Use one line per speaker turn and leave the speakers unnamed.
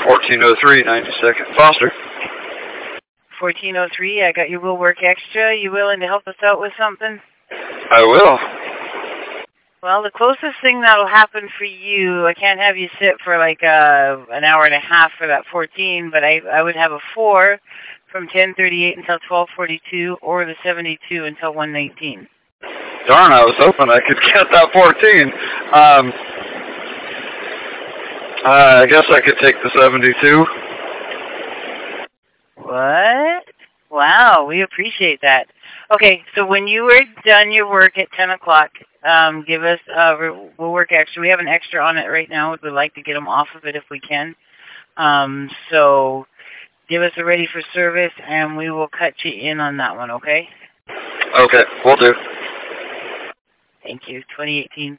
1403, 92nd Foster.
1403, I got you. Will work extra. You willing to help us out with something?
I will.
Well, the closest thing that'll happen for you, I can't have you sit for like an hour and a half for that 14, but I would have a 4 from 10:38 until 12:42, or the 72 until 1:19.
Darn, I was hoping I could get that 14. I guess I could take the 72.
What? Wow, we appreciate that. Okay, so when you were done your work at 10 o'clock, give us, we'll work extra. We have an extra on it right now. We'd like to get them off of it if we can. So give us a ready for service, and we will cut you in on that one, okay?
Okay, will do.
Thank you. 2018.